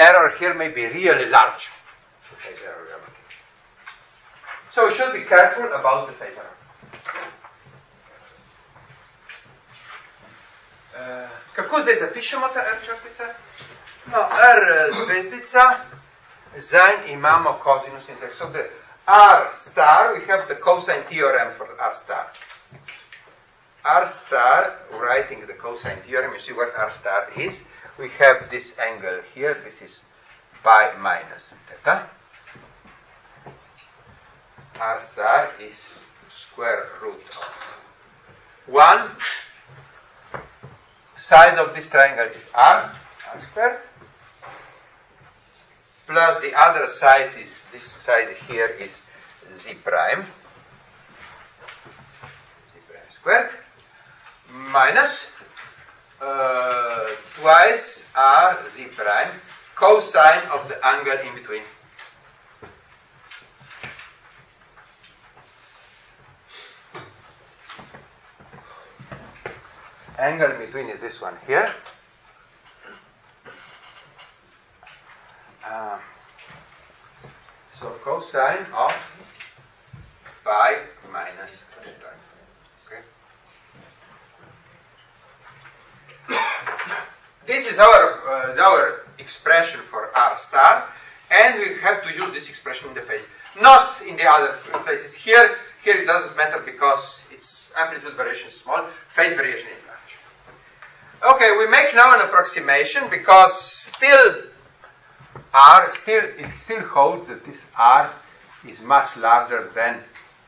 error here may be really large. Phase error we are looking. So we should be careful about the phase error. Kako zdaj zapišemo ta R črtica? No, R zvezdica, zanj imamo cosinus in sec. So the R star, we have the cosine theorem for R star. R star, writing the cosine theorem, you see what R star is. We have this angle here, this is pi minus theta. R star is square root of 1. Side of this triangle is R squared, plus the other side is, this side here is Z prime squared, minus twice R Z prime, cosine of the angle in between. Angle in between is this one here. So cosine of pi minus theta. Okay. This is our expression for R star, and we have to use this expression in the phase, not in the other places. Here it doesn't matter because its amplitude variation is small, phase variation is large. Okay, we make now an approximation because it still holds that this R is much larger than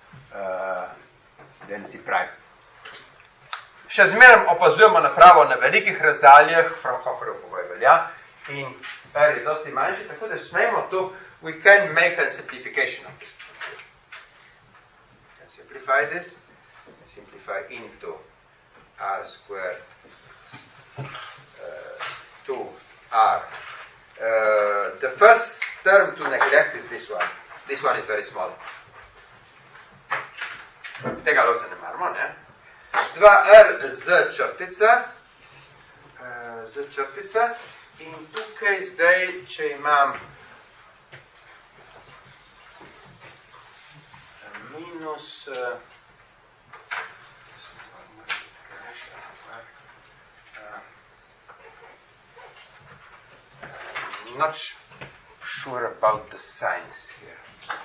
Z prime. Še zmeraj opazujemo napravo na velikih razdaljah, Fraunhoferov pogoj velja, in R je dosti manjši, tako da smemo tu, we can make a simplification of this. We can simplify this, simplify into R squared 2R. The first term to neglect is this one. This one is very small. Tega lo zanemarimo, ne? 2R z črtica, in tukaj zdaj, če imam minus not sure about the signs here.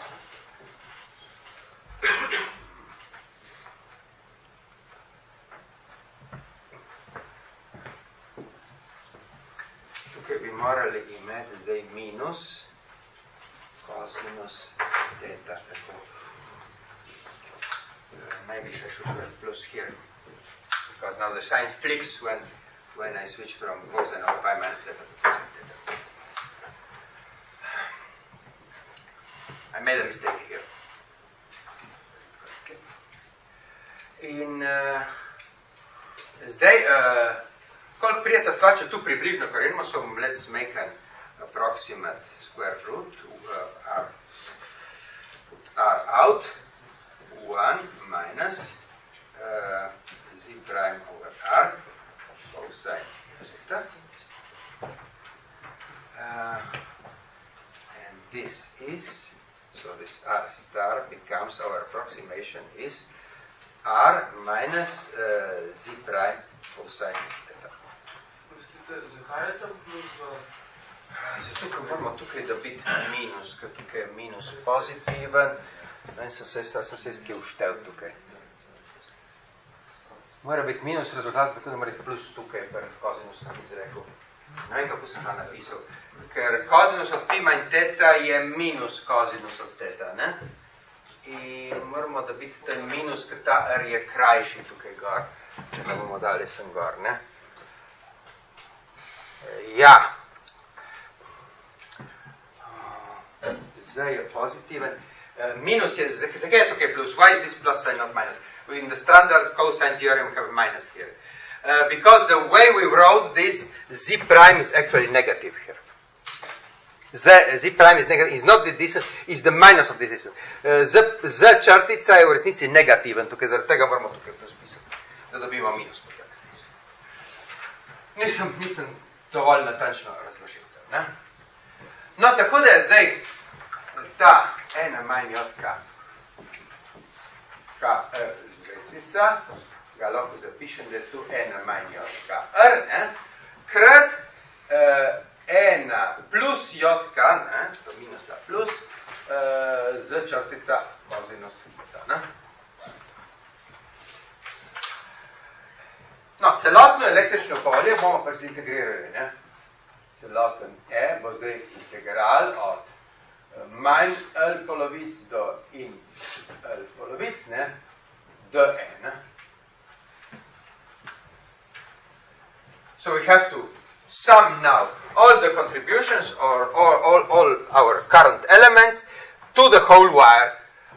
Tukaj bi morali imeti zdaj minus cosinus theta. Maybe I should put plus here, because now the sign flips when I switch from cosine of pi minus theta to cosine theta. I made a mistake here. In zdaj, koliko prije ta stvar, če tu približno korenimo, so let's make an approximate square root, R out, 1 minus Z prime over R, cosine theta. And this is, so this R star becomes, our approximation is R minus Z prime cosine theta. Zakaj je tam plus v... Zato, ker moramo tukaj dobiti minus, ker tukaj je minus pozitiven, in sem se kje uštev tukaj. Mora biti minus rezultat, tako da mora biti plus tukaj, per cosinus sem izrekel. Ne vem, kako sem ga napisal. Ker cosinus od pi manj theta je minus cosinus od theta, ne? In moramo dobiti ten minus, ker ta R je krajši tukaj gor, če ga bomo dali sem gor, ne? Ja. Z je pozitiven. Minus je, zakaj je tukaj plus? Why is this plus sign, not minus? In the standard cosine theorem we have a minus here. Because the way we wrote this, Z prime is actually negative here. Z prime is negative, is not the distance, is the minus of this distance. Z črtica je v resnici negativen, tukaj zaradi tega moramo tukaj plus pisati, da dobimo minus. Nisem dovolj natančno razložil. Ne? No, tako da je zdaj ta ena manj od KR zvezdica, ga lahko zapišem, da je tu ena manj od KR, ne, krat ena plus JK, ne, to minus ta plus, z črtica kozinus theta, ne. No, celotno električno polje bomo pa zintegrirali, ne. Celoten E bo zdaj integral od manj L polovic do in L polovic, ne, do E, ne. So we have to sum now all the contributions or all our current elements to the whole wire.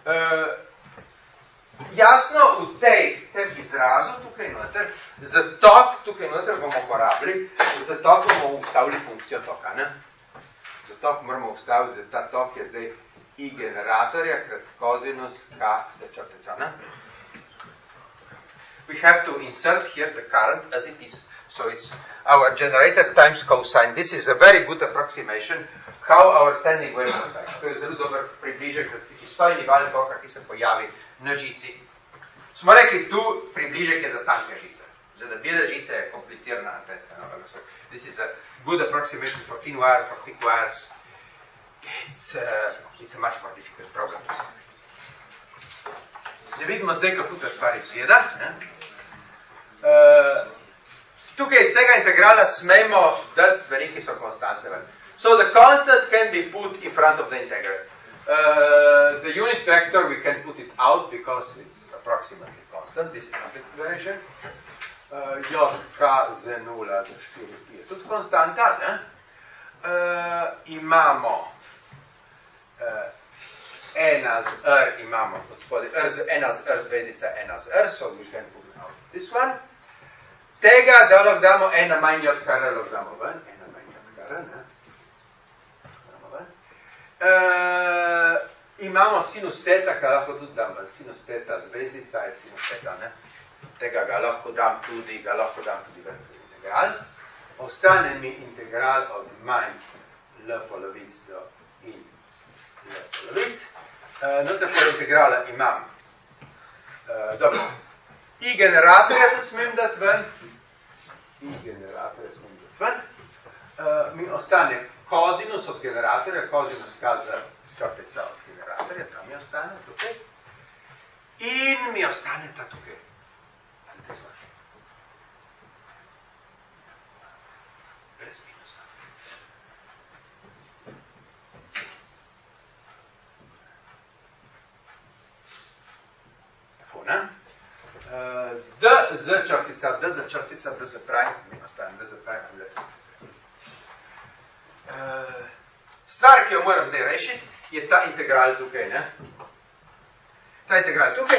Jasno, v tem izrazu tukaj noter, za tok tukaj noter bomo uporabili, za tok bomo ustavili funkcijo toka, ne? Za tok moramo ustaviti, da ta tok je zdaj I generatorja krat kozinus K za črtica, ne? We have to insert here the current as it is. So it's our generator times cosine. This is a very good approximation how our standing wave looks like. To je zelo dober približek za stojni val toka, ki se pojavi na žici. Smo rekli, tu približek je za tanke žice. Za debele žice je komplicirana antenska naloga. So this is a good approximation for thin wire, for thick wires. It's a much more difficult problem. Da vidimo zdaj, kako ta stvar izgleda. Tukaj iz tega integrala smemo dati stvari, ki so konstantne. So the constant can be put in front of the integral. The unit vector, we can put it out because it's approximately constant. This is not explanation. JK z 0 z 4 je tudi konstanta. Imamo ena z R, imamo od spodaj ena z R zvezdica, ena z R, so we can put out this one. Tega, da lahko damo ena manj od kar lahko damo ven, ena manj od kar, ne. Imamo sinus teta, kar lahko tudi dam ven, sinus teta zvezdica je sinus teta, ne. Tega ga lahko dam tudi ven integral. Ostane mi integral od manj L polovic do in L polovic. Noter pa integrala imam. Dobro. I generatorja tudi smem dati ven. Mi ostane kozinus od generatorja, kozinus K za črtica od generatorja, tam mi ostane tukaj. In mi ostane ta tukaj. Brez minusa. Tako, ne? D z črtica, D za črtica, D za prime, mi ostane D za prime. Stvar, ki jo moram zdaj rešiti, je ta integral tukaj, ne? Ta integral tukaj.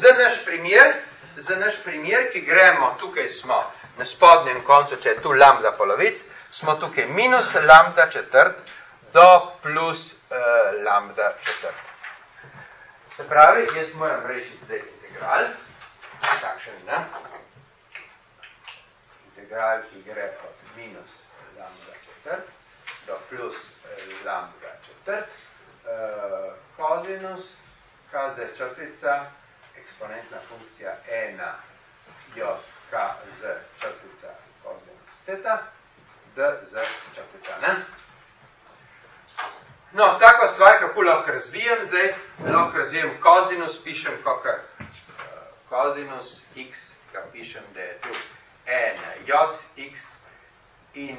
Za naš primer, ki gremo, tukaj smo na spodnjem koncu, če je tu lambda polovic, smo tukaj minus lambda četrt do plus lambda četrt. Se pravi, jaz moram rešiti zdaj integral. Takšen, ne? Integral, ki gre od minus lambda četrt do plus lambda četrt, kozinus, K z črtica, eksponentna funkcija 1 j K z črtica kozinus teta, D z črtica, ne? No, tako stvar, kako lahko razvijem zdaj, lahko razvijem kozinus, pišem kakor kozinus x, ga pišem, da je tu n j x in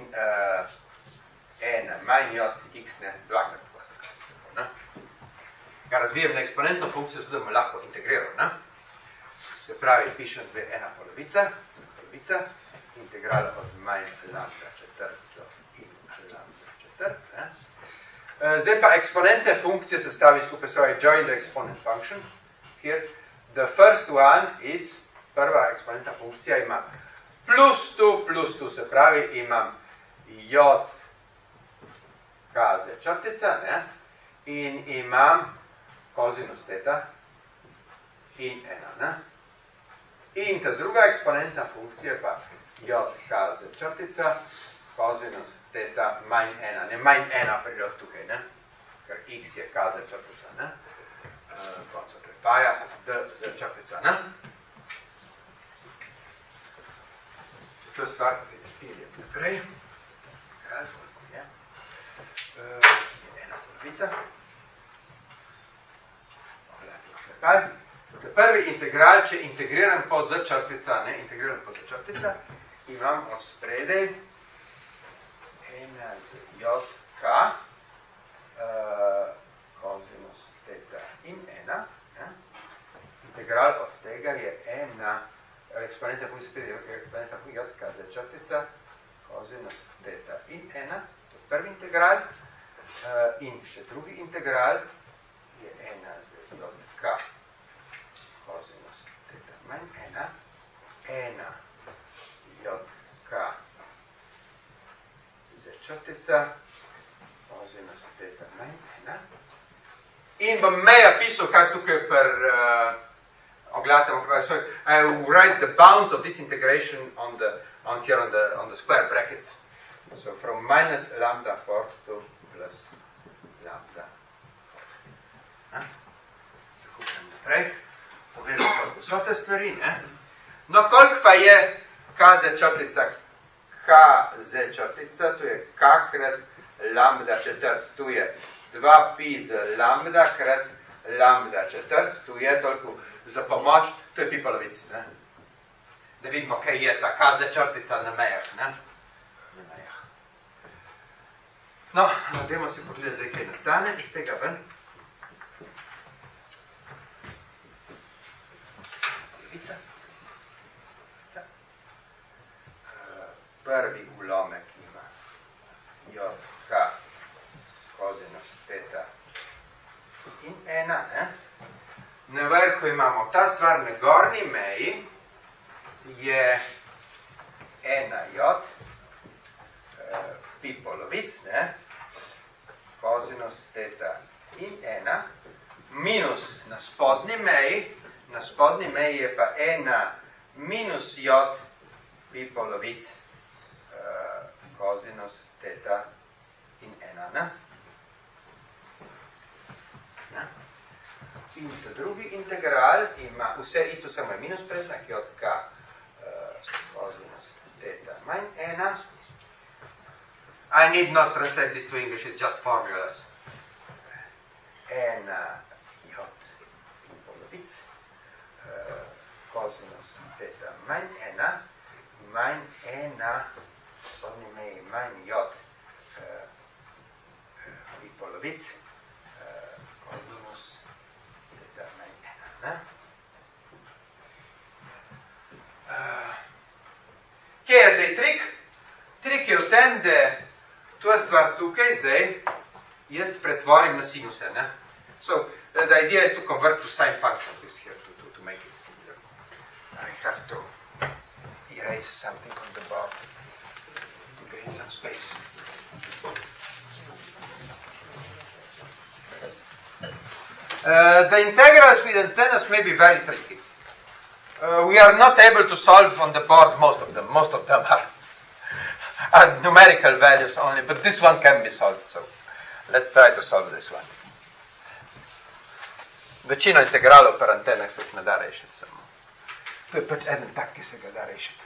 n manj j x, ne, dvakrat tako. Ga razvijem na eksponentno funkcijo, zato da bomo lahko integriral, ne? Se pravi, pišem zdaj ena polovica, integral od manj lambda četrt do in lambda četrt, ne? Zdaj pa eksponente funkcije sestavim skupaj, sorry, join the exponent function. Here, the first one is, prva eksponentna funkcija ima plus tu, se pravi, imam j K z črtica, ne? In imam kozinus teta in ena, ne? In ta druga eksponentna funkcija pa j K z črtica kosinus teta manj 1. Ne, manj 1 prilog tukaj, ne? Ker x je k z črtica, ne? Konca prepaja, d z črtica, ne? To je stvar, ki je pilje naprej. Kaj, koliko je? Ena polovica. Kaj? Prvi integral, če integriran po z črtica, ne? Integriran po z črtica, imam od spredaj ena z j,k kosinus teta in ena. Ne? Integral od tega je ena eksponenta po j,k z črtica kosinus teta in ena. To je prvi integral. In še drugi integral je ena z j,k kosinus teta manj ena. Ena j,k z črtica kosinus teta manj ena. In bom meja pisal, kar tukaj so I will write the bounds of this integration on the square brackets. So from minus lambda fort to plus lambda fort. Tako sem naprej. Pogledam vso te stvari, ne? No, koliko pa je k z črtica? K z črtica, to je k krat lambda četrt, tu je 2pi z lambda krat lambda četrt, tu je toliko za pomoč, to je pi polovic, ne? Da vidimo, kaj je ta k z črtica na mejah, ne? Na mejah. No, dajmo si pogledati zdaj, kaj nastane iz tega ven. Polovica. Prvi ulomek ima j,k kosinus teta in ena, ne? Na vrhu imamo ta stvar na gornji meji je ena j, pi polovic, ne? Kosinus teta in ena, minus na spodnji meji je pa ena minus j, pi polovic, kosinus teta in ena, ne? In ta drugi integral ima vse isto, samo je minus predznak, j,k kosinus teta manj ena. I need not translate this to English, it's just formulas. Ena j polovic, kosinus teta manj ena, spodnji meji manj j, pi polovic, kosinus teta manj ena, ne? Kje je zdaj trik? Trik je v tem, da to je stvar tukaj zdaj, jaz pretvorim na sinuse, ne? So, the idea is to convert to sine function this here, to make it simpler. I have to erase something on the board to gain some space. The integrals with antennas may be very tricky. We are not able to solve on the board most of them. Most of them are numerical values only, but this one can be solved, so let's try to solve this one. Večino integralov per antenah se jih ne da rešiti samo. To je pač eden tak, ki se ga da rešiti.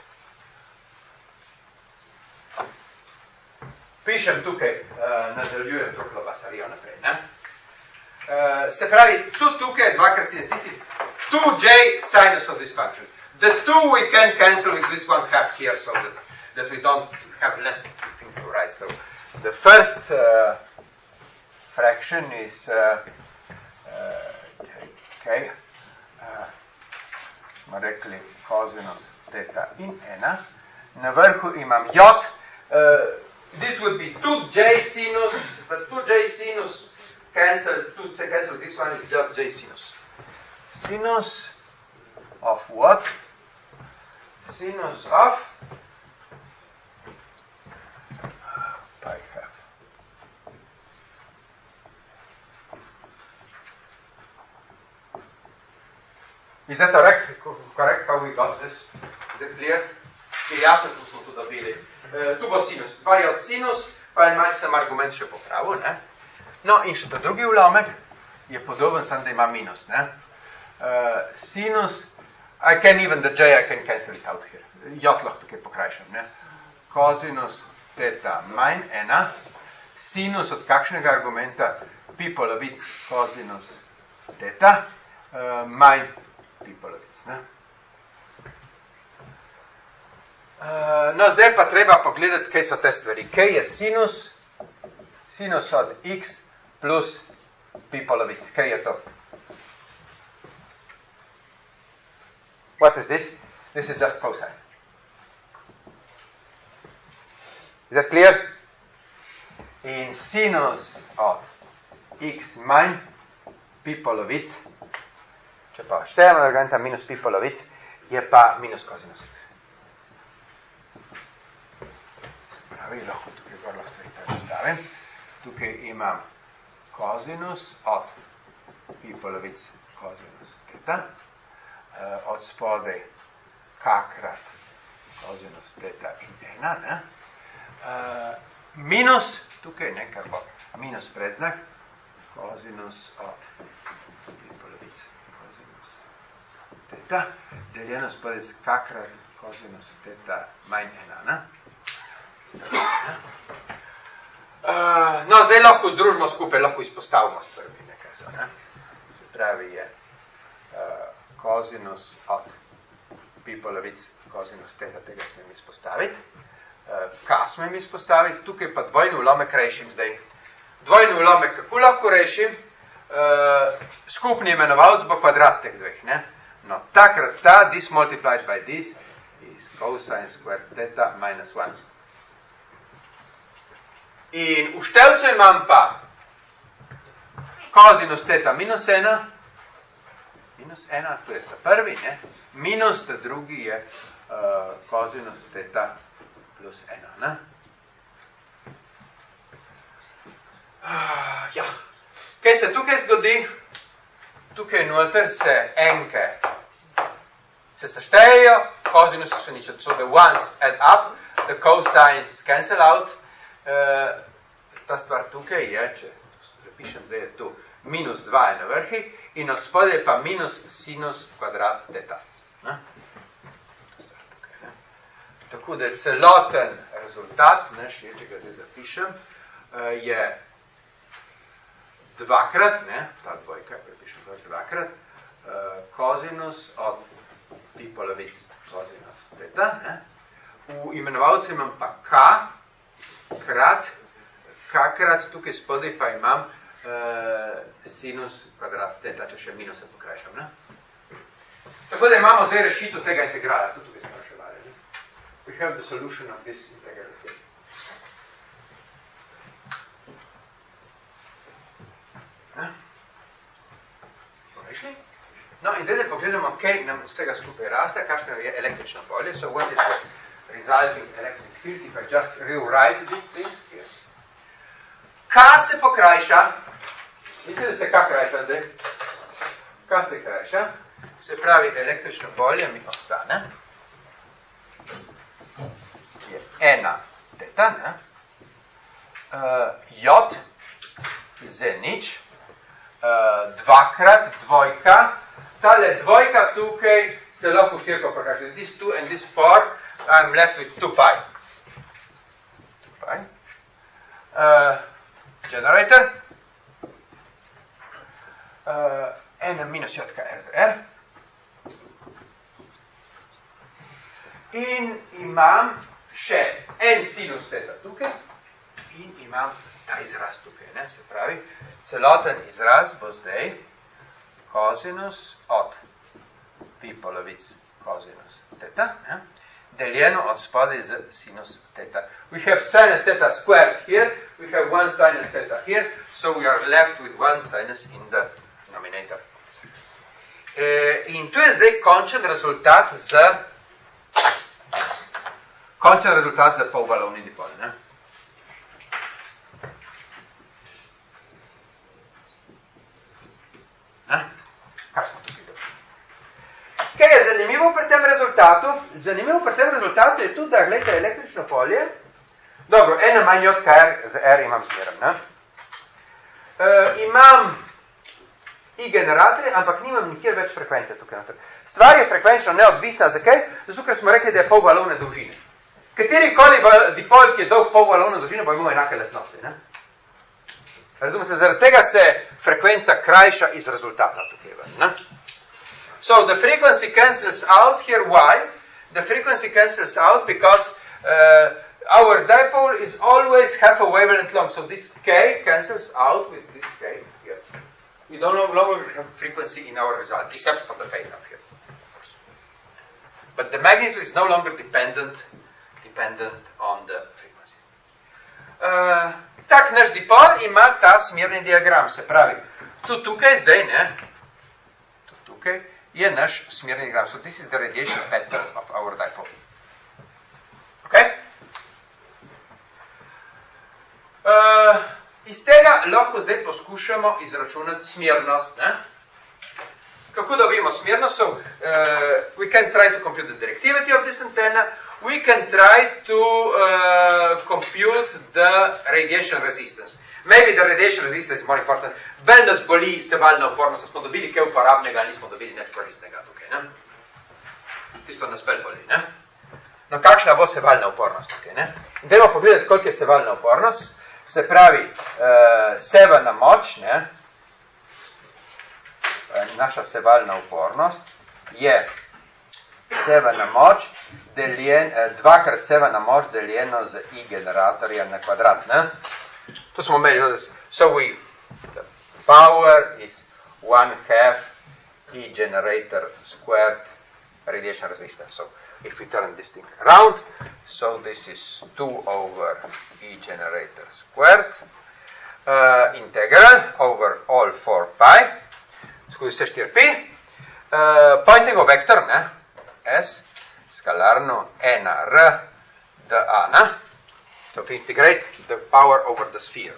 Pišem tukaj, nadaljujem to klobasarijo naprej, ne? Se pravi, tukaj je dvakrat sinus. This is 2j sinus of this function. The 2 we can cancel with this one half here, so that we don't have less things to write. So the first fraction is okay. Smo rekli kosinus teta in ena. Na vrhu imam j. This would be 2j sinus, but 2j sinus cancels this one is just j sinus. Sinus of what? Sinus of pi half. Is that correct how we got this? Is it clear? Je jasno, ko smo to dobili. Tu bo sinus. 2j sinus, pa en malce sem argument še popravil. Ne? No, in še ta drugi ulomek je podoben, samo da ima minus. Ne? Sinus, I can even the j, I can cancel it out here. J lahko tukaj pokrajšam. Ne? Kosinus teta manj 1, sinus od kakšnega argumenta pi polovic kosinus teta manj pi polovic. Ne? No, zdaj pa treba pogledati, kaj so te stvari. Kaj je sinus od x plus pi polovic. Kaj je to? What is this? This is just cosine. Is that clear? In sinus od x manj pi polovic, če pa štejemo argumenta minus pi polovic, je pa minus kosinus x. Pravi, lahko tukaj gor stvari predstavim. Tukaj imam kosinus od pi polovic kosinus teta, od spodaj kakrat kosinus teta in 1, ne? Minus, tukaj nekaj bo, minus predznak, kosinus od pi polovic kosinus teta, deljeno spodaj kakrat kosinus teta manj 1, ne? No, zdaj lahko združimo skupaj, lahko izpostavimo stvari, nekaj so, ne? Se pravi je kosinus od pi polovic kosinus teta, tega smem izpostaviti. Kaj smem izpostaviti? Tukaj pa dvojni ulomek rešim zdaj. Dvojni ulomek, kako lahko rešim? Skupni imenovalec bo kvadrat teh dveh, ne? No, takrat ta, this multiplied by this, is cosine squared theta minus 1. In v števcu imam pa kosinus theta minus 1, to je ta prvi, ne? Minus ta drugi je kosinus theta plus 1, ne? Ja. Kaj se tukaj zgodi? Tukaj noter se enke se seštejejo, cosinus se nič, so the ones add up, the cosines cancel out. Ta stvar tukaj je, če zapišem, zdaj je tu minus 2 je na vrhi in od spodaj pa minus sinus kvadrat teta. Ne? Ta stvar tukaj, ne? Tako da celoten rezultat, če ga zdaj zapišem, je dvakrat, ne, ta dvojka, prepišem dvakrat, kosinus od pi polovic kosinus teta, ne. V imenovalcu imam pa k krat, tukaj spodaj pa imam sinus kvadrat teta, če še minuse pokrajšam, ne. Tako da imamo zdaj rešitev tega integrala, tudi tukaj smo reševali, ne. We have the solution of this integral. No, in zdaj da pogledamo, kaj nam vsega skupaj raste, kakšno je električno polje. So what is the resulting electric field if I just rewrite this thing here? Kaj se pokrajša? Vidite, da se kaj krajša zdaj? Kaj se krajša? Se pravi, električno polje mi ostane. Je ena teta, ne? J z nič. Dvakrat, dvojka. Tale dvojka tukaj se lahko štirko pokaže. This 2 and this 4, I'm left with 2 pi. 2 pi. Generator. N minus jotka R z R. In imam še en sinus teta tukaj. In imam ta izraz tukaj, ne? Se pravi, celoten izraz bo zdaj kosinus od pi polovic kosinus teta, ne? Deljeno od spodaj z sinus teta. We have sinus theta squared here, we have one sinus theta here, so we are left with one sinus in the denominator. In tu je zdaj končen rezultat za polvalovni dipol, ne? Kaj smo tukaj dobili? Kaj je zanimivo pri tem rezultatu? Zanimivo pri tem rezultatu je tudi, da gledajte električno polje Dobro, ena manj od kar z R imam zmeraj, ne? Imam I generatorje, ampak nimam nikjer več frekvence tukaj noter. Stvar je frekvenčno neodvisna, zakaj? Zato, ker smo rekli, da je pol valovne dolžine. Katerikoli dipol, ki je dolg pol valovne dolžine, bo imel enake lastnosti, ne? Razumete, zaradi tega se frekvenca krajša iz rezultata tukaj, ne? So, the frequency cancels out here, why? The frequency cancels out because our dipole is always half a wavelength long, so this K cancels out with this K here. We don't no longer have frequency in our result, except for the phase up here. But the magnitude is no longer dependent on the frequency. Tak naš dipol ima ta smerni diagram, se pravi, tukaj zdaj, ne, tukaj je naš smerni diagram. So this is the radiation pattern of our dipole. Okay? Iz tega lahko zdaj poskušamo izračunati smernost. Ne? Kako dobimo smernost? So, we can try to compute the directivity of this antenna. We can try to compute the radiation resistance. Maybe the radiation resistance is more important. Bolj nas boli sevalna upornost, smo dobili kaj uporabnega, nismo dobili nič koristnega tukaj. Ne? Tisto nas bolj boli. Ne? No, kakšna bo sevalna upornost tukaj? Ne? Dajmo pogledati, koliko je sevalna upornost. Se pravi, sevalna moč, ne? Naša sevalna upornost je sevalna moč, dvakrat sevalna moč deljeno z I generatorja na kvadrat. Ne? To smo imeli. So the power is 1/2 E generator squared radiation resistance. So if we turn this thing around, so this is 2 over E generator squared, integral over all 4 pi, skozi vse 4 pi, pointing of vector, ne, S, skalarno 1R dA, ne, so to integrate the power over the sphere.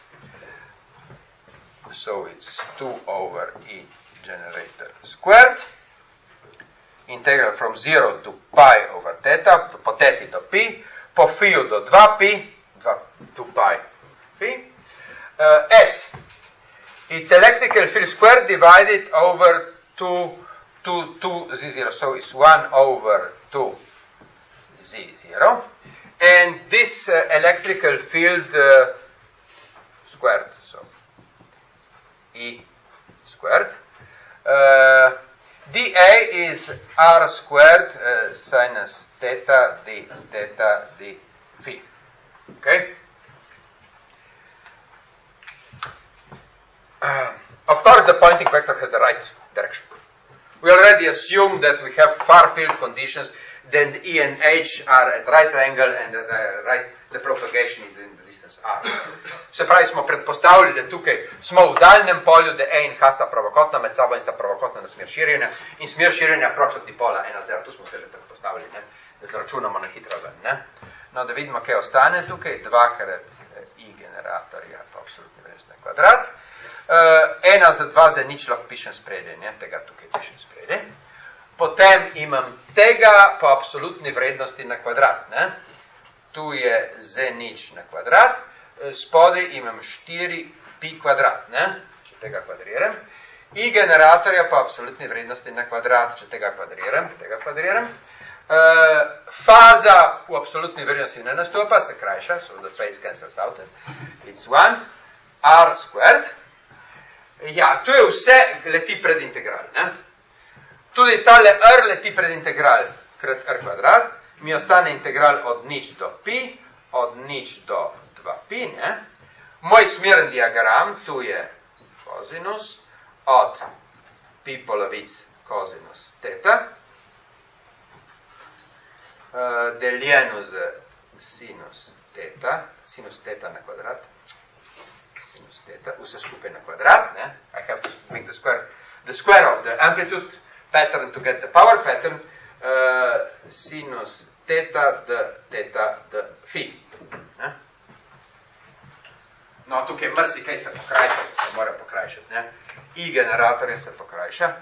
So it's 2 over E generator squared, integral from 0 to pi over theta, po theti do pi, po phi do 2pi, 2 pi phi. S, it's electrical field squared divided over 2 Z0, so it's 1 over 2 Z0. And this electrical field squared, so E squared. dA is R squared sinus theta d phi. Okay? Of course, the pointing vector has the right direction. We already assume that we have far field conditions, then E and H are at right angle and the propagation is in the distance R. Se pravi, smo predpostavili, da tukaj smo v daljnem polju, da E in H sta pravokotna med sabo in sta pravokotna na smer širjenja in smer širjenja proč od dipola 1,0. Tu smo se že predpostavili, ne? Da zračunamo na hitro ven. Ne? No, da vidimo, kaj ostane tukaj. 2 I generatorja pa absolutni vrednost na kvadrat. 1 za 2 za nič lahko pišem spredje, ne? Tega tukaj pišem spredje. Potem imam tega po absolutni vrednosti na kvadrat. Ne? Tu je z nič na kvadrat. Spodaj imam 4 pi kvadrat. Ne? Če tega kvadriram. I generatorja po absolutni vrednosti na kvadrat. Če tega kvadriram. Faza v absolutni vrednosti ne nastopa, se krajša. So the phase cancels out. It's 1 R squared. Ja, to je vse leti pred integral. Ne? Tudi tale R leti pred integral krat R kvadrat, mi ostane integral od nič do pi, od nič do 2 pi, ne? Moj smeren diagram, tu je kozinus, od pi polovic kozinus theta, deljeno z sinus theta na kvadrat, sinus theta, vse skupaj na kvadrat, ne? I have to make the square of the amplitude pattern to get the power pattern, sinus theta d phi. Ne? No, tukaj marsikaj se pokrajša, se mora pokrajšati. Ne? I generatorje se pokrajša,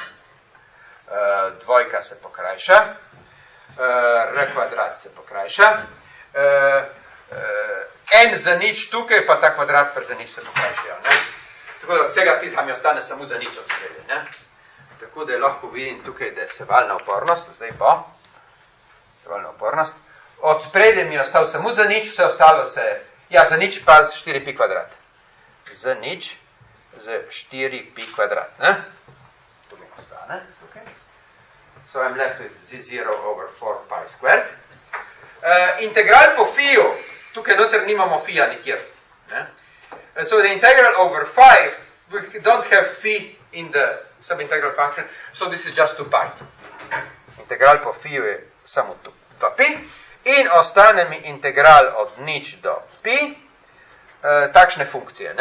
dvojka se pokrajša, R kvadrat se pokrajša, en za nič tukaj, pa ta kvadrat pa za nič se pokrajšajo. Tako da vsega tizga mi ostane samo za nič odspredje. Tako da lahko vidim tukaj, da je sevalna opornost, zdaj bo sevalna opornost. Odspredje mi je ostal samo za nič, vse ostalo se, ja, za nič pa z 4pi kvadrat. Za nič z 4pi kvadrat. To mi ostane tukaj. So I'm left with z0 over 4 pi squared. Integral po φiju, tukaj noter nimamo φija nikjer. So the integral over 5, we don't have phi in the subintegral function, so this is just 2 pi. Integral po φiju je samo 2 pi. In ostane mi integral od nič do pi, takšne funkcije.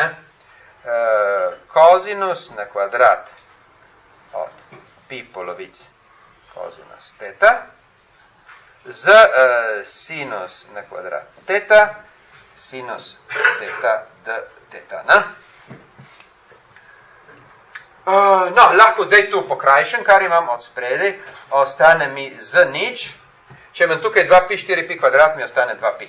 Kozinus na kvadrat od pi polovic kozinus teta z sinus na kvadrat teta sinus teta d teta. Lahko zdaj tu pokrajšem, kar imam od spredaj, ostane mi z nič. Če imam tukaj 2pi, 4pi kvadrat, mi ostane 2pi.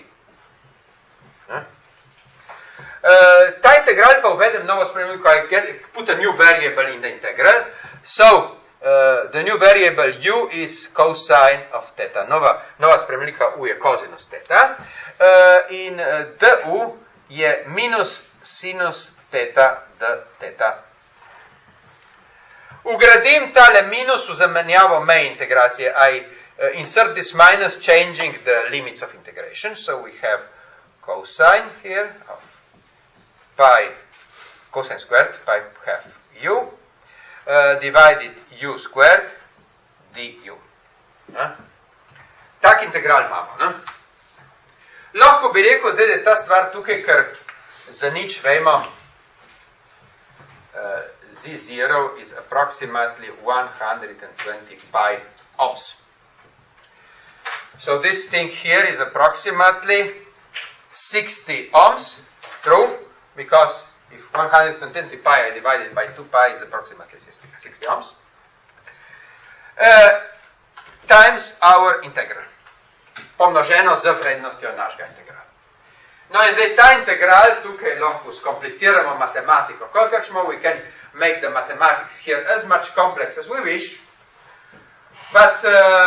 Ta integral pa uvedem novo spremenljivko, I put a new variable in the integral. So, the new variable u is cosine of theta. Nova spremenljivka u je cosinus theta. In du je minus sinus theta d theta. Ugradim tale minus v zamenjavo meje integracije. I insert this minus, changing the limits of integration. So we have cosine here of pi, cosine squared, pi half u, divided u squared du. Tak integral imamo. Lahko bi rekel zdaj, da je ta stvar tukaj, ker za nič vemo, z0 is approximately 120 pi ohms. So this thing here is approximately 60 ohms, true, because if 120 pi I divide it by 2 pi is approximately 60 ohms, times our integral, pomnoženo z vrednostjo našega integrala. No in zdaj ta integral tukaj lahko skompliciramo matematiko. Kolikor we can make the mathematics here as much complex as we wish, but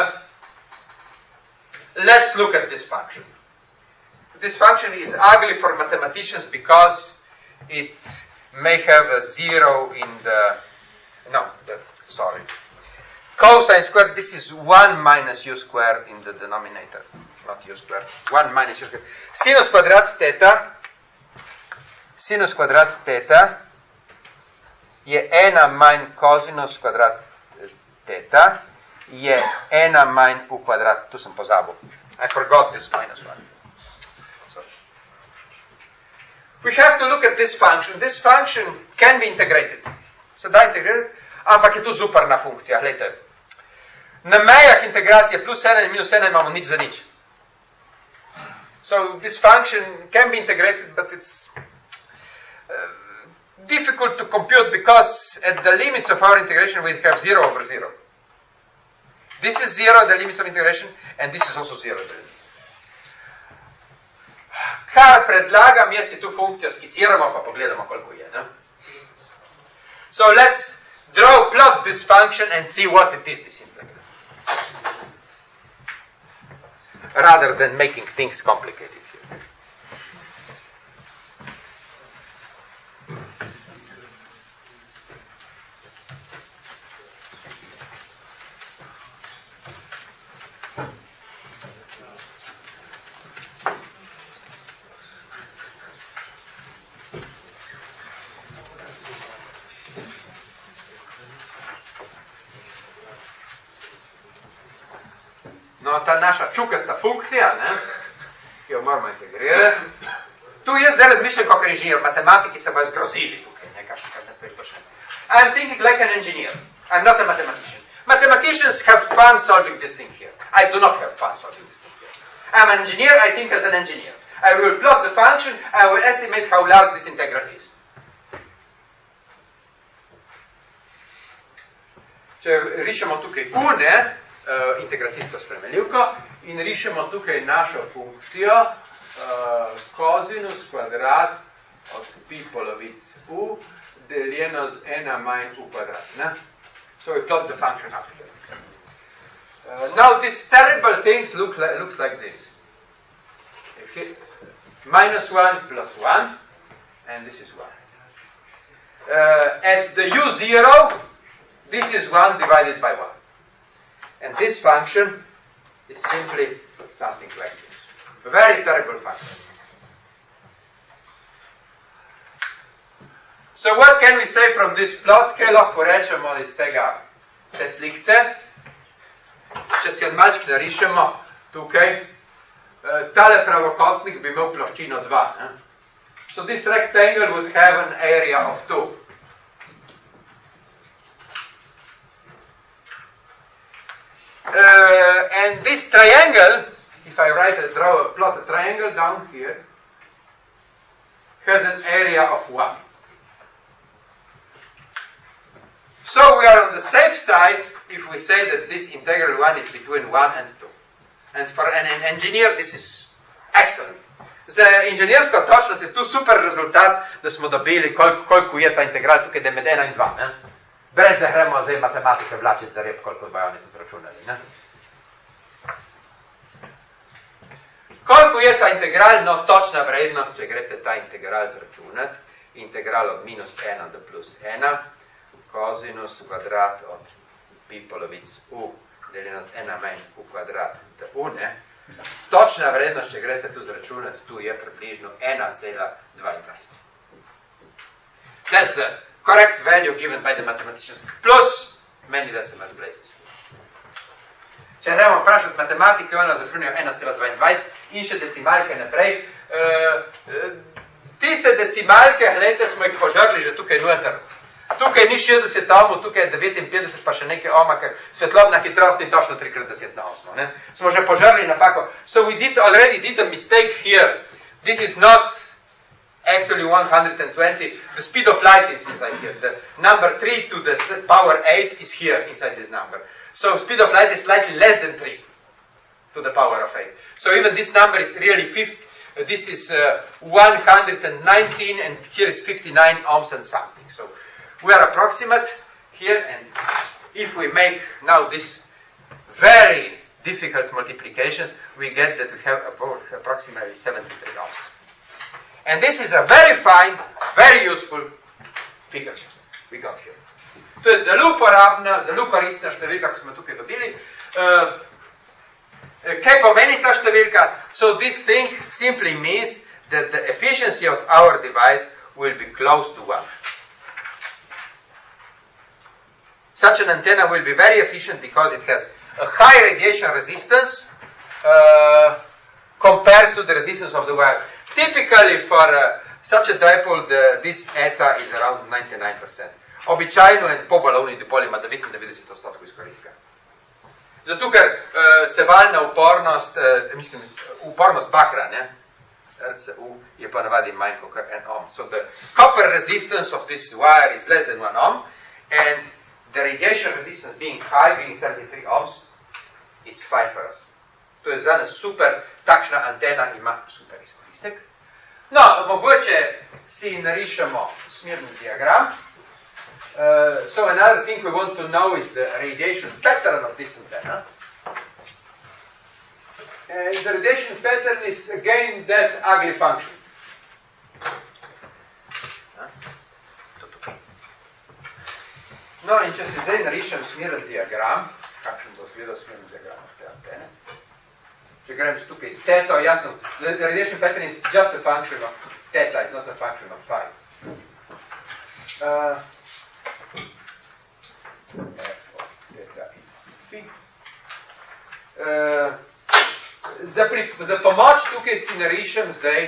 let's look at this function. This function is ugly for mathematicians because it may have a zero in cosine squared, this is 1 minus u squared in the denominator. Not u squared, 1 minus u squared. Sinus kvadrat theta je 1 manj cosinus kvadrat theta je 1 manj u kvadrat. Tu sem pozabil. I forgot this minus 1. Sorry. We have to look at this function. This function can be integrated. Se da integrirati, ampak je tu superna funkcija. Glejte, na mejah integracije plus 1 in minus 1 imamo nič za nič. So this function can be integrated, but it's difficult to compute because at the limits of our integration we have 0 over 0. This is 0, the limits of integration, and this is also 0. Kar predlagam, jaz si tu funkcijo skiciramo, pa pogledamo, koliko je. Ne? So let's plot this function and see what it is, this integral. Rather than making things complicated here. No, ta naša čukasta funkcija, ki jo moramo integrirati. Tu jaz zdaj razmišljam kot inženir, matematiki se bojo zgrozili tukaj, nekakšne stvari počnem. I'm thinking like an engineer. I'm not a mathematician. Mathematicians have fun solving this thing here. I do not have fun solving this thing here. I'm an engineer, I think as an engineer. I will plot the function, I will estimate how large this integral is. Če rišemo tukaj integracijsko spremenljivko in rišemo tukaj našo funkcijo kosinus kvadrat od pi polovic u deljeno z 1 manj u kvadrat. Ne? So we plot the function up here. Now these terrible things looks like this. Minus 1 plus 1, and this is 1. At the u0, this is 1 divided by 1. And this function is simply something like this. A very terrible function. So what can we say from this plot? Kaj lahko rečemo iz tega te slikce? Če si od malček narišemo tukaj, tale pravokotnik bi imel ploščino 2. Ne? So this rectangle would have an area of 2. And this triangle, if I plot a triangle down here, has an area of 1. So we are on the safe side if we say that this integral 1 is between 1 and 2. And for an engineer this is excellent. Za inženirsko točnost je tu super rezultat, da smo dobili, koliko je ta integral tukaj, da je med 1 in 2. Ne? Brez da gremo zdaj matematike vlačiti za rep, koliko bojo oni to zračunali. Ne? Koliko je ta integral? No, točna vrednost, če greste ta integral zračunati, integral od minus 1 do plus 1, kosinus kvadrat od pi polovic u deljeno z 1 manj u kvadrat d u, ne? Točna vrednost, če greste tu zračunati, tu je približno 1,22. That's the correct value given by the mathematicians, plus many decimal places. Če gremo vprašati matematike, oni zračunajo 1,22 in še decimalke naprej. Tiste decimalke, gledajte, smo jih požrli že tukaj noter. Tukaj ni 60 ohmov, tukaj je 59, pa še nekaj ohma, ker svetlobna hitrost ni točno 3x10 na 8. Ne? Smo že požrli napako. So we already did a mistake here. This is not actually 120. The speed of light is inside here. The number 3 to the power 8 is here inside this number. So speed of light is slightly less than 3 to the power of 8. So even this number is really 50. This is 119, and here it's 59 ohms and something. So we are approximate here, and if we make now this very difficult multiplication, we get that we have approximately 73 ohms. And this is a very fine, very useful figure we got here. To je zelo uporabna, zelo koristna številka, ki smo tukaj dobili. Kaj pomeni ta številka? So this thing simply means that the efficiency of our device will be close to 1. Such an antenna will be very efficient because it has a high radiation resistance compared to the resistance of the wire. Typically for such a dipole, this eta is around 99%. Običajno in po balovni dipoli ima 99% izkoristka. Zato ker se valjna upornost, upornost bakra, ne, RCU, je pa navadi manj kot 1 ohm. So the copper resistance of this wire is less than 1 ohm, and the radiation resistance being high, being 73 ohms, it's fine for us. To je za nas super, takšna antena ima super izkoristek. No, mogoče si narišemo smerni diagram. So another thing we want to know is the radiation pattern of this antenna. And the radiation pattern is again that ugly function. No, in če si zdaj narišem smeren diagram, kakšen bo izgledal smeren diagram te antene, če grem tukaj s theta, jasno, the radiation pattern is just a function of theta, it's not a function of phi. F of theta in phi. Za pomoč tukaj si narišem zdaj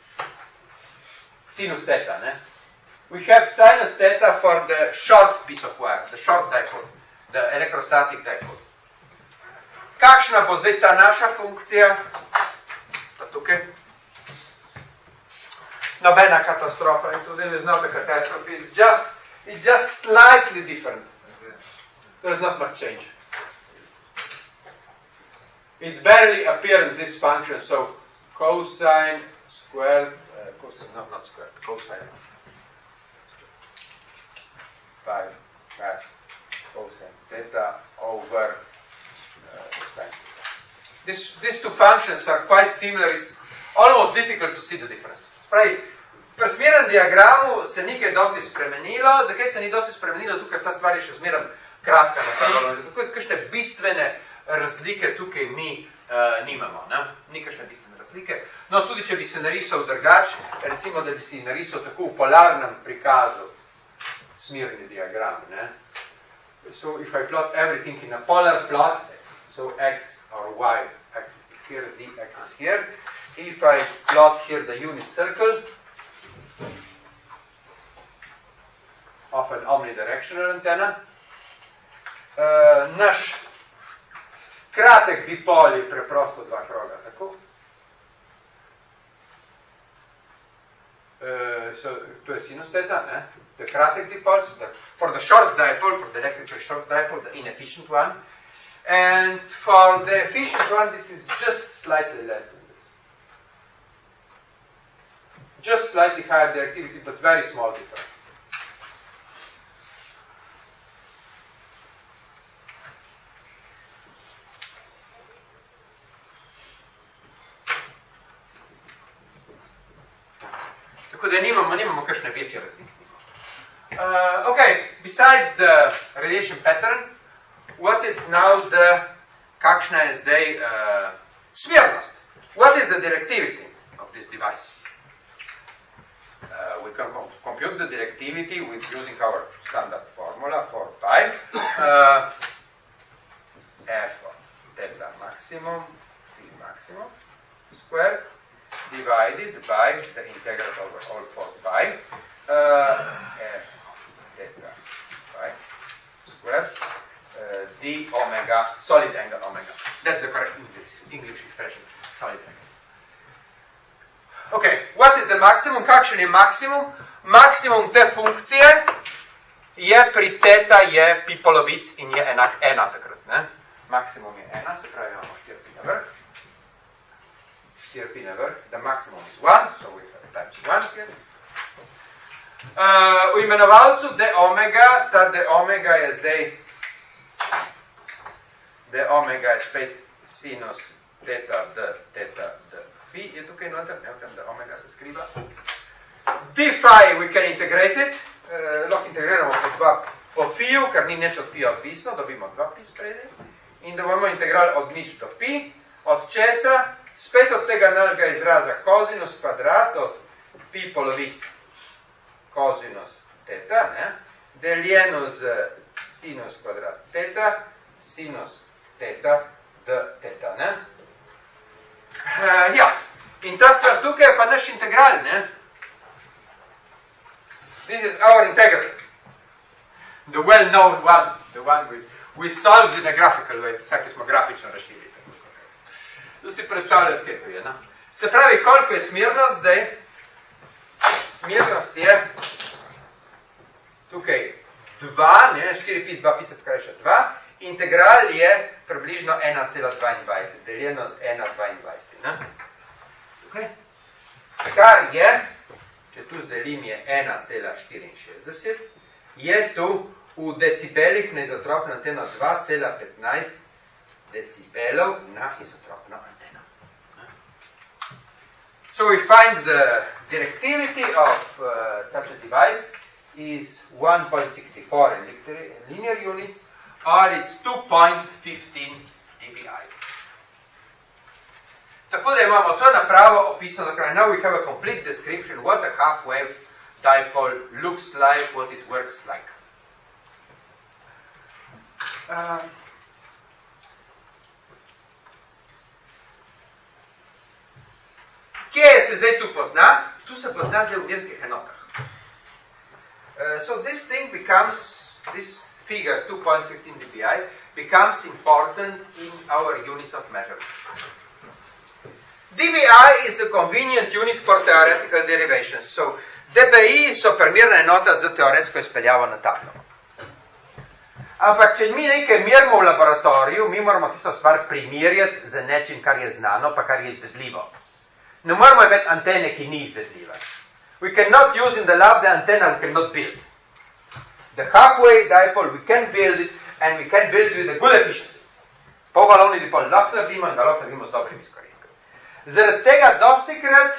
sinus theta, ne? We have sinus theta for the short piece of wire, the short dipole, the electrostatic dipole. Kakšna bo zdaj ta naša funkcija? Pa tukaj. Nobena katastrofa, in tudi is not a catastrophe, it's just slightly different. There's not much change. It's barely appearing this function, so cosine squared, not squared, cosine pi dash cosine theta over sine. These two functions are quite similar. It's almost difficult to see the difference. Spravi, pri smernem diagramu se ni kaj dosti spremenilo. Zakaj se ni dosti spremenilo? Zato, ker ta stvar je še zmeraj kratka. Tako kakšne bistvene razlike tukaj mi nimamo. Ne? Ni kakšne bistvene razlike. No, tudi če bi se narisal drugače, recimo, da bi si narisal tako v polarnem prikazu smerni diagram. Ne? So, if I plot everything in a polar plot, so x or y axis is here, z axis here. If I plot here the unit circle of an omnidirectional antenna, naš kratek dipol je preprosto dva kroga, tako? So, to je sinus theta, ne? To je kratek dipol, so for the short dipole, for the electrical short dipole, the inefficient one. And for the efficient one, this is just slightly less than this. Just slightly higher directivity, but very small difference. Tako da nimamo kakšne večje razlike. Okay, besides the radiation pattern, what is now kakšna je zdaj smernost? What is the directivity of this device? We can compute the directivity with using our standard formula for pi. F of theta maximum, P maximum squared divided by the integral over all for pi. F theta pi squared. D omega, solid angle omega. That's the correct English expression, solid angle. Okay, what is the maximum? Kakšen je maksimum? Maksimum te funkcije je pri theta je pi polovic in je enak 1 takrat. Ne? Maksimum je 1, se pravi imamo 4pi na vrh. 4pi na vrh. The maximum is 1, so we have times 1 here. V imenovalcu d omega, ta d omega je zdaj d omega je spet sinus theta d phi je tukaj noter, ne vem, da omega se skriva. D phi we can integrate it, lahko integriramo po phi-ju, ker ni nič od phi-ja odvisno, dobimo 2pi spredi. In da bomo integral od nič do pi, od česa, spet od tega našega izraza kosinus kvadrat od pi polovic kosinus theta, ne, deljeno z sinus kvadrat theta, sinus theta d theta, ne. Ja, in ta stvar tukaj je pa naš integral, ne. This is our integral. The well-known one, the one we solved in a graphical way, vsake smo grafično rešili. Tu si predstavljati, kaj to je, no. Se pravi, koliko je smernost zdaj? Smernost je tukaj 2, ne, 4pi, 2pi se tukaj še 2, integral je približno 1,22, deljeno z 1,22, ne. Okay. Kar je, če tu zdelim je 1,64, je tu v decibelih na izotropno anteno 2,15 decibelov na izotropno anteno. So we find the directivity of such a device is 1.64 in linear units, or it's 2.15 dBi. Tako da imamo to napravo opisano, ker now we have a complete description what a half-wave dipole looks like, what it works like. Kje se zdaj tu pozna? Tu se pozna že v merskih enotah. So this thing becomes, this figure 2.15 dBi becomes important in our units of measurement. dBi is a convenient unit for theoretical derivations. So dBi so primerna enota za teoretsko izpeljavo na tablo. Ampak, če mi nekaj merimo v laboratoriju, mi moramo tisto stvar primerjati z nečim, kar je znano, pa kar je izvedljivo. ne moramo imeti antene, ki ni izvedljiva. We cannot use in the lab the antenna we cannot build. The halfway dipole, we can build it, and we can build it with a good efficiency. Polvalovni dipol lahko naredimo in ga lahko naredimo z dobrim izkoristkom. Zaradi tega dostikrat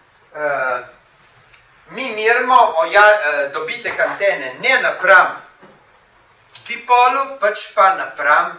mi merimo dobitek antene ne napram dipolu, pač pa napram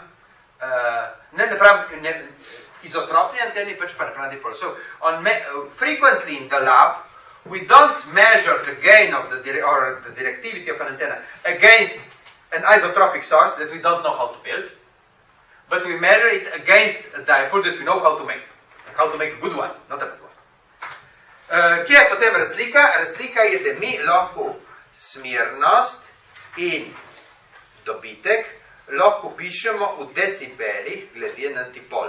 izotropni anteni, pač pa napram dipolu. So, frequently in the lab, we don't measure the gain of the directivity of an antenna against an isotropic source that we don't know how to build, but we measure it against a dipole that we know how to make. And how to make a good one, not a bad one. Kje je potem razlika? Razlika je, da mi lahko smernost in dobitek lahko pišemo v decibelih glede na dipol.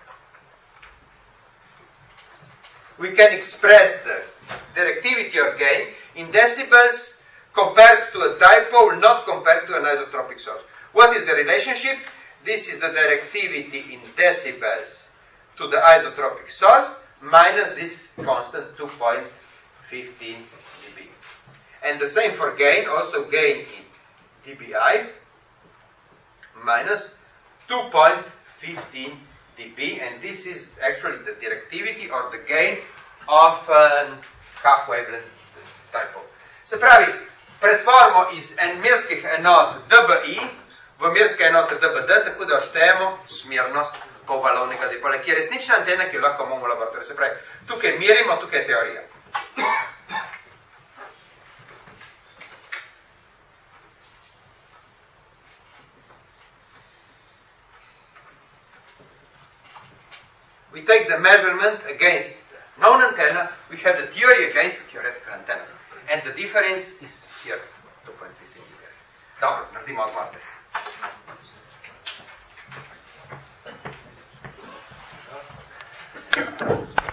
We can express the directivity or gain in decibels compared to a dipole, not compared to an isotropic source. What is the relationship? This is the directivity in decibels to the isotropic source minus this constant 2.15 dB. And the same for gain, also gain in dBi minus 2.15 dB, and this is actually the directivity or the gain of half-wavelength dipole. Se pravi, pretvorimo iz merskih enot dBi v merske enote dBd, tako da štejemo smernost polvalovnega dipola, ki je resnična antena, ki jo lahko imamo v laboratoriju. Se pravi, tukaj merimo, tukaj je teorija. We take the measurement against the known antenna, we have the theory against the theoretical antenna. And the difference is here, 2.15 dB. Dobro, naredimo odmah. Thank you.